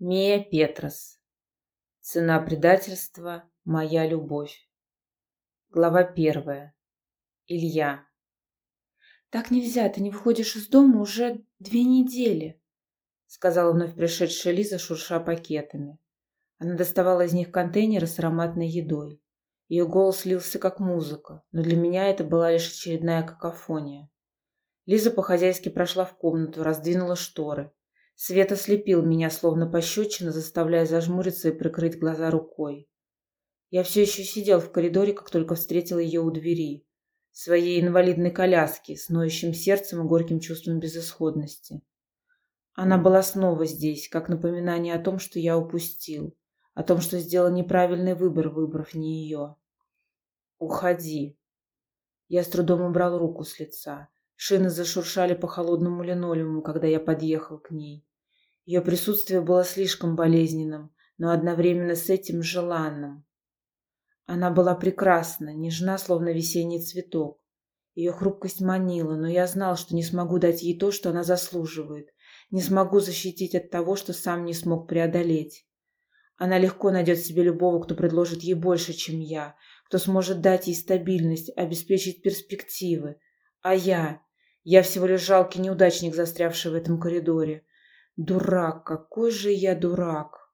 Мия Петрос. Цена предательства. Моя любовь. Глава 1. Илья. «Так нельзя, ты не выходишь из дома уже 2 недели», сказала вновь пришедшая Лиза, шурша пакетами. Она доставала из них контейнеры с ароматной едой. Ее голос лился как музыка, но для меня это была лишь очередная какофония. Лиза по-хозяйски прошла в комнату, раздвинула шторы. Свет ослепил меня, словно пощечина, заставляя зажмуриться и прикрыть глаза рукой. Я все еще сидел в коридоре, как только встретил ее у двери. В своей инвалидной коляске, с ноющим сердцем и горьким чувством безысходности. Она была снова здесь, как напоминание о том, что я упустил. О том, что сделал неправильный выбор, выбрав не ее. «Уходи». Я с трудом убрал руку с лица. Шины зашуршали по холодному линолеуму, когда я подъехал к ней. Ее присутствие было слишком болезненным, но одновременно с этим желанным. Она была прекрасна, нежна, словно весенний цветок. Ее хрупкость манила, но я знал, что не смогу дать ей то, что она заслуживает. Не смогу защитить от того, что сам не смог преодолеть. Она легко найдет себе любого, кто предложит ей больше, чем я, кто сможет дать ей стабильность, обеспечить перспективы. А я всего лишь жалкий неудачник, застрявший в этом коридоре. Дурак, какой же я дурак.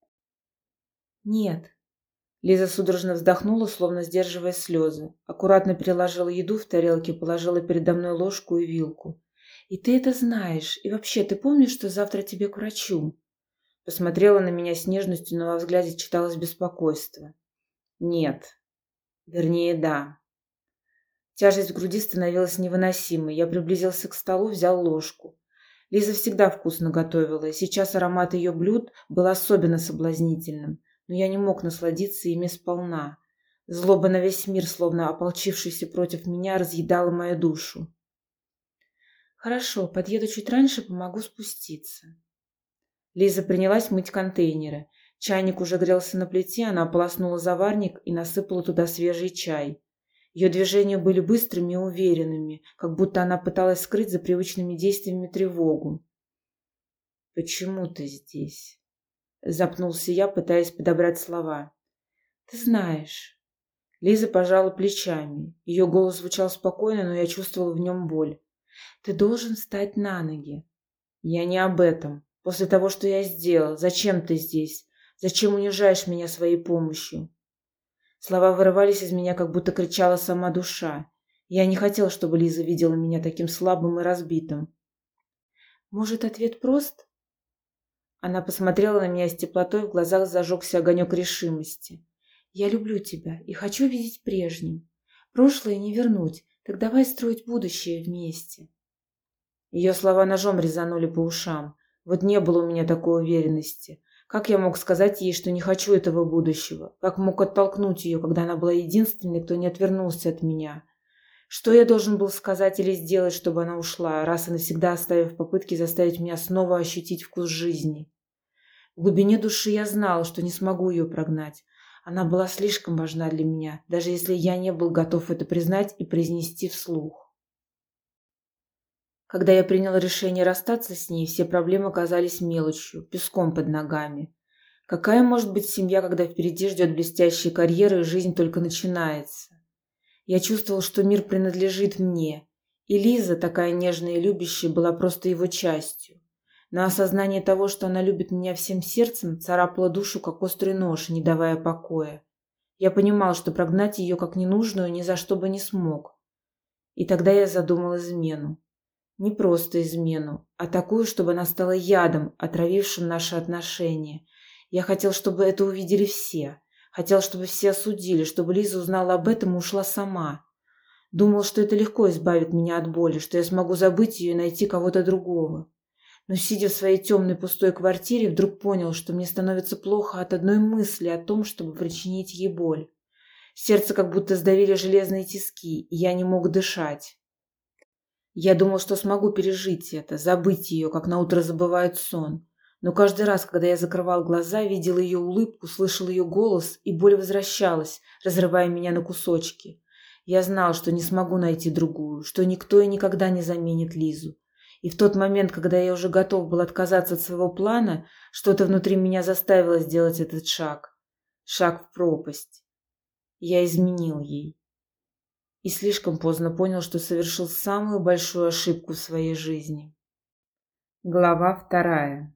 «Нет». Лиза судорожно вздохнула, словно сдерживая слезы. Аккуратно переложила еду в тарелки, положила передо мной ложку и вилку. «И ты это знаешь. И вообще, ты помнишь, что завтра тебе к врачу?» Посмотрела на меня с нежностью, но во взгляде читалось беспокойство. Нет. Вернее, да. Тяжесть в груди становилась невыносимой. Я приблизился к столу, взял ложку. Лиза всегда вкусно готовила, и сейчас аромат ее блюд был особенно соблазнительным, но я не мог насладиться ими сполна. Злоба на весь мир, словно ополчившийся против меня, разъедала мою душу. «Хорошо, подъеду чуть раньше, помогу спуститься». Лиза принялась мыть контейнеры. Чайник уже грелся на плите, она ополоснула заварник и насыпала туда свежий чай. Ее движения были быстрыми и уверенными, как будто она пыталась скрыть за привычными действиями тревогу. «Почему ты здесь?» — запнулся я, пытаясь подобрать слова. «Ты знаешь». Лиза пожала плечами. Ее голос звучал спокойно, но я чувствовала в нем боль. «Ты должен встать на ноги». «Я не об этом. После того, что я сделал, зачем ты здесь? Зачем унижаешь меня своей помощью?» Слова вырывались из меня, как будто кричала сама душа. Я не хотел, чтобы Лиза видела меня таким слабым и разбитым. «Может, ответ прост?» Она посмотрела на меня с теплотой, в глазах зажегся огонек решимости. «Я люблю тебя и хочу видеть прежним. Прошлое не вернуть, так давай строить будущее вместе». Ее слова ножом резанули по ушам. Вот не было у меня такой уверенности. Как я мог сказать ей, что не хочу этого будущего? Как мог оттолкнуть ее, когда она была единственной, кто не отвернулся от меня? Что я должен был сказать или сделать, чтобы она ушла, раз и навсегда оставив попытки заставить меня снова ощутить вкус жизни? В глубине души я знал, что не смогу ее прогнать. Она была слишком важна для меня, даже если я не был готов это признать и произнести вслух. Когда я принял решение расстаться с ней, все проблемы казались мелочью, песком под ногами. Какая может быть семья, когда впереди ждет блестящая карьера и жизнь только начинается? Я чувствовал, что мир принадлежит мне, и Лиза, такая нежная и любящая, была просто его частью. Но осознание того, что она любит меня всем сердцем, царапало душу, как острый нож, не давая покоя. Я понимал, что прогнать ее как ненужную ни за что бы не смог. И тогда я задумал измену. Не просто измену, а такую, чтобы она стала ядом, отравившим наши отношения. Я хотел, чтобы это увидели все. Хотел, чтобы все осудили, чтобы Лиза узнала об этом и ушла сама. Думал, что это легко избавит меня от боли, что я смогу забыть ее и найти кого-то другого. Но, сидя в своей темной пустой квартире, вдруг понял, что мне становится плохо от одной мысли о том, чтобы причинить ей боль. Сердце как будто сдавили железные тиски, и я не мог дышать. Я думал, что смогу пережить это, забыть ее, как наутро забывают сон. Но каждый раз, когда я закрывал глаза, видел ее улыбку, слышал ее голос, и боль возвращалась, разрывая меня на кусочки. Я знал, что не смогу найти другую, что никто и никогда не заменит Лизу. И в тот момент, когда я уже готов был отказаться от своего плана, что-то внутри меня заставило сделать этот шаг. Шаг в пропасть. Я изменил ей. И слишком поздно понял, что совершил самую большую ошибку в своей жизни. Глава 2.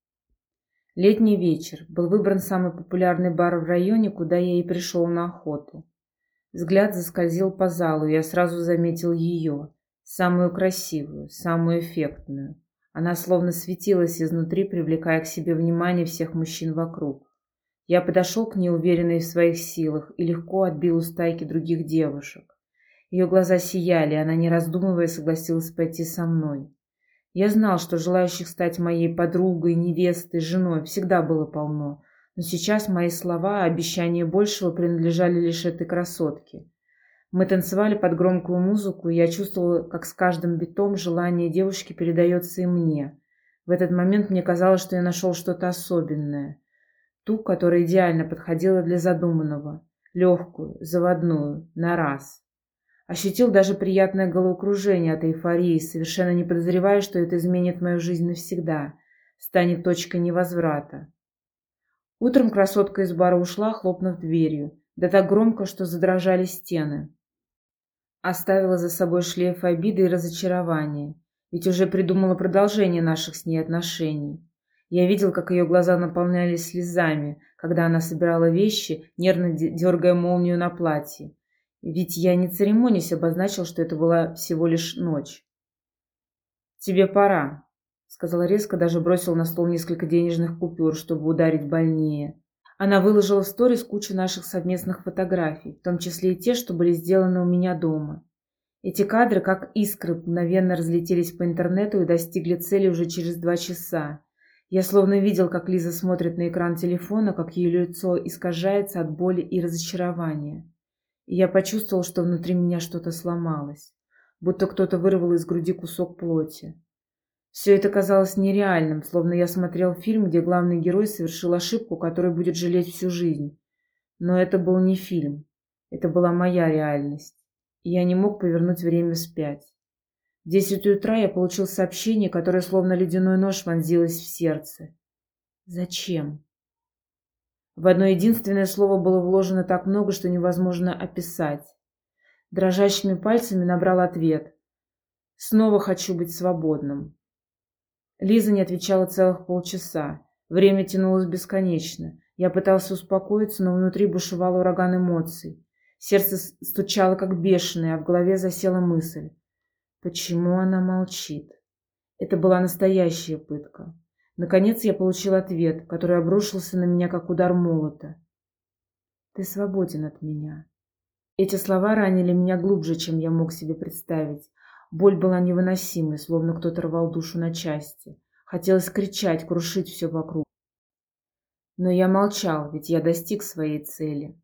Летний вечер. Был выбран самый популярный бар в районе, куда я и пришел на охоту. Взгляд заскользил по залу, и я сразу заметил ее. Самую красивую, самую эффектную. Она словно светилась изнутри, привлекая к себе внимание всех мужчин вокруг. Я подошел к ней, уверенный в своих силах, и легко отбил у стайки других девушек. Ее глаза сияли, и она, не раздумывая, согласилась пойти со мной. Я знал, что желающих стать моей подругой, невестой, женой всегда было полно, но сейчас мои слова, обещания большего принадлежали лишь этой красотке. Мы танцевали под громкую музыку, и я чувствовала, как с каждым битом желание девушки передается и мне. В этот момент мне казалось, что я нашел что-то особенное. Ту, которая идеально подходила для задуманного. Легкую, заводную, на раз. Ощутил даже приятное головокружение от эйфории, совершенно не подозревая, что это изменит мою жизнь навсегда, станет точкой невозврата. Утром красотка из бара ушла, хлопнув дверью, да так громко, что задрожали стены. Оставила за собой шлейф обиды и разочарования, ведь уже придумала продолжение наших с ней отношений. Я видел, как ее глаза наполнялись слезами, когда она собирала вещи, нервно дергая молнию на платье. Ведь я, не церемонясь, обозначил, что это была всего лишь ночь. «Тебе пора», — сказала резко, даже бросил на стол несколько денежных купюр, чтобы ударить больнее. Она выложила в сторис кучу наших совместных фотографий, в том числе и те, что были сделаны у меня дома. Эти кадры, как искры, мгновенно разлетелись по интернету и достигли цели уже через 2 часа. Я словно видел, как Лиза смотрит на экран телефона, как ее лицо искажается от боли и разочарования. И я почувствовал, что внутри меня что-то сломалось, будто кто-то вырвал из груди кусок плоти. Все это казалось нереальным, словно я смотрел фильм, где главный герой совершил ошибку, которую будет жалеть всю жизнь. Но это был не фильм, это была моя реальность, и я не мог повернуть время вспять. В 10 утра я получил сообщение, которое словно ледяной нож вонзилось в сердце. Зачем? В одно единственное слово было вложено так много, что невозможно описать. Дрожащими пальцами набрал ответ. «Снова хочу быть свободным». Лиза не отвечала целых полчаса. Время тянулось бесконечно. Я пытался успокоиться, но внутри бушевал ураган эмоций. Сердце стучало как бешеное, а в голове засела мысль. Почему она молчит? Это была настоящая пытка. Наконец я получил ответ, который обрушился на меня, как удар молота. «Ты свободен от меня». Эти слова ранили меня глубже, чем я мог себе представить. Боль была невыносимой, словно кто-то рвал душу на части. Хотелось кричать, крушить все вокруг. Но я молчал, ведь я достиг своей цели.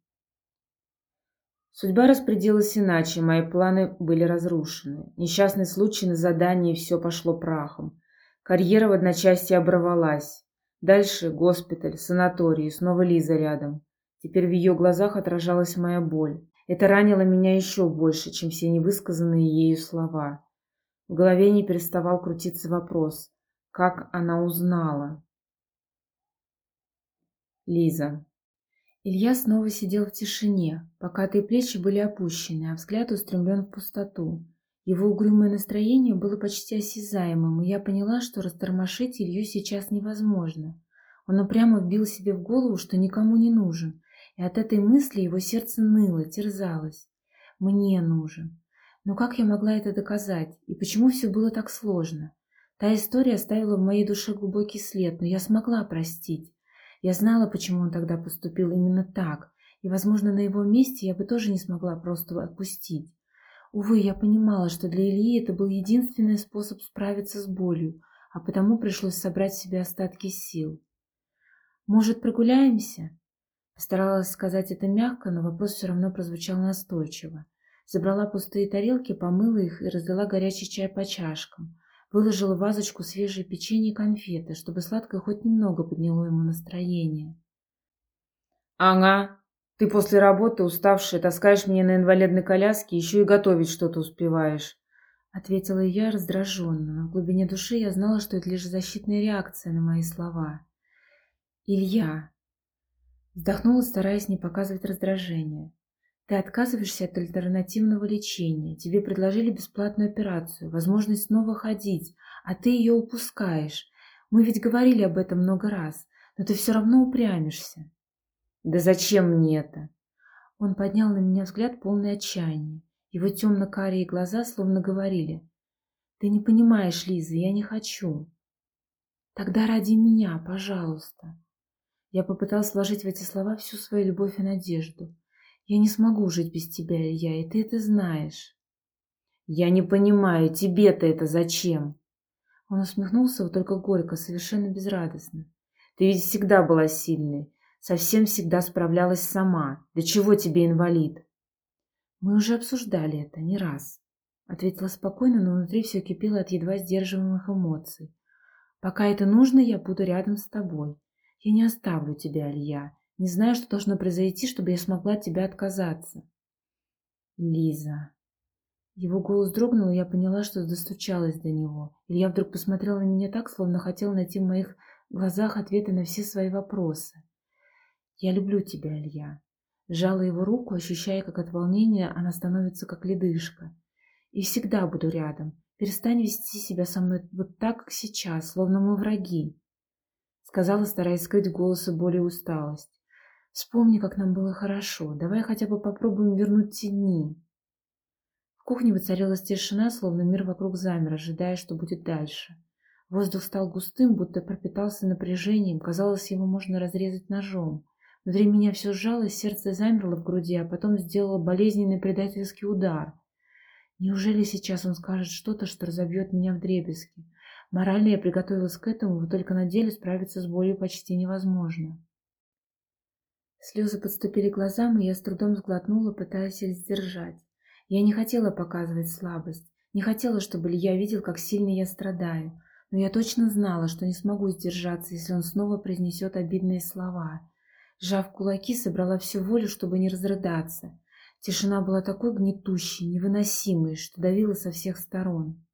Судьба распорядилась иначе, мои планы были разрушены. Несчастный случай на задании, и все пошло прахом. Карьера в одночасье оборвалась. Дальше госпиталь, санаторий, и снова Лиза рядом. Теперь в ее глазах отражалась моя боль. Это ранило меня еще больше, чем все невысказанные ею слова. В голове не переставал крутиться вопрос, как она узнала. Лиза. Илья снова сидел в тишине, покатые плечи были опущены, а взгляд устремлен в пустоту. Его угрюмое настроение было почти осязаемым, и я поняла, что растормошить Илью сейчас невозможно. Он упрямо вбил себе в голову, что никому не нужен, и от этой мысли его сердце ныло, терзалось. Мне нужен. Но как я могла это доказать, и почему все было так сложно? Та история оставила в моей душе глубокий след, но я смогла простить. Я знала, почему он тогда поступил именно так, и, возможно, на его месте я бы тоже не смогла просто отпустить. Увы, я понимала, что для Ильи это был единственный способ справиться с болью, а потому пришлось собрать в себе остатки сил. «Может, прогуляемся?» Постаралась сказать это мягко, но вопрос все равно прозвучал настойчиво. Забрала пустые тарелки, помыла их и разлила горячий чай по чашкам. Выложила в вазочку свежие печенье и конфеты, чтобы сладкое хоть немного подняло ему настроение. «Ага, ты после работы, уставшая, таскаешь меня на инвалидной коляске, еще и готовить что-то успеваешь». ответила я раздраженно, но в глубине души я знала, что это лишь защитная реакция на мои слова. «Илья!» Вздохнула, стараясь не показывать раздражение. «Ты отказываешься от альтернативного лечения. Тебе предложили бесплатную операцию, возможность снова ходить, а ты ее упускаешь. Мы ведь говорили об этом много раз, но ты все равно упрямишься». Да зачем мне это? Он поднял на меня взгляд, полный отчаяния. Его темно-карие глаза словно говорили: «Ты не понимаешь, Лиза, я не хочу». «Тогда ради меня, пожалуйста». Я попыталась вложить в эти слова всю свою любовь и надежду. «Я не смогу жить без тебя, Илья, и ты это знаешь». Я не понимаю, тебе-то это зачем? Он усмехнулся, вот только горько, совершенно безрадостно. Ты ведь всегда была сильной, совсем всегда справлялась сама. Для чего тебе инвалид? «Мы уже обсуждали это не раз», — ответила спокойно, но внутри все кипело от едва сдерживаемых эмоций. «Пока это нужно, я буду рядом с тобой. Я не оставлю тебя, Илья. Не знаю, что должно произойти, чтобы я смогла от тебя отказаться». Лиза. Его голос дрогнул, и я поняла, что достучалась до него. Илья вдруг посмотрел на меня так, словно хотел найти в моих глазах ответы на все свои вопросы. «Я люблю тебя, Илья». Сжала его руку, ощущая, как от волнения она становится как ледышка. «И всегда буду рядом. Перестань вести себя со мной вот так, как сейчас, словно мы враги», — сказала, стараясь скрыть в голосе боль и усталость. «Вспомни, как нам было хорошо. Давай хотя бы попробуем вернуть те дни». В кухне воцарилась тишина, словно мир вокруг замер, ожидая, что будет дальше. Воздух стал густым, будто пропитался напряжением, казалось, его можно разрезать ножом. Внутри меня все сжалось, сердце замерло в груди, а потом сделало болезненный предательский удар. Неужели сейчас он скажет что-то, что разобьет меня вдребезги? Морально я приготовилась к этому, вот только на деле справиться с болью почти невозможно. Слезы подступили к глазам, и я с трудом сглотнула, пытаясь их сдержать. Я не хотела показывать слабость, не хотела, чтобы Илья видел, как сильно я страдаю, но я точно знала, что не смогу сдержаться, если он снова произнесет обидные слова. Сжав кулаки, собрала всю волю, чтобы не разрыдаться. Тишина была такой гнетущей, невыносимой, что давила со всех сторон.